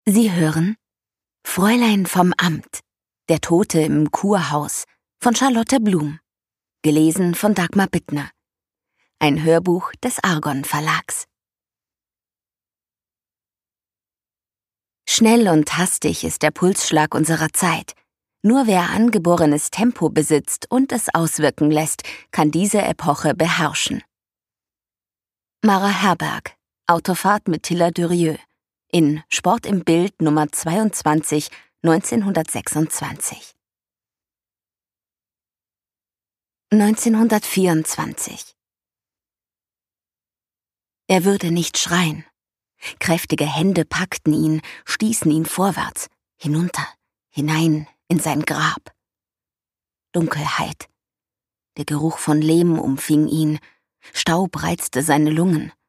Sie hören Fräulein vom Amt, der Tote im Kurhaus von Charlotte Blum, gelesen von Dagmar Bittner. Ein Hörbuch des Argon Verlags. Schnell und hastig ist der Pulsschlag unserer Zeit. Nur wer angeborenes Tempo besitzt und es auswirken lässt, kann diese Epoche beherrschen. Mara Herberg, Autofahrt mit Tilla Dürieu, in Sport im Bild Nummer 22, 1926. 1924. Er würde nicht schreien. Kräftige Hände packten ihn, stießen ihn vorwärts, hinunter, hinein in sein Grab. Dunkelheit. Der Geruch von Lehm umfing ihn, Staub reizte seine Lungen.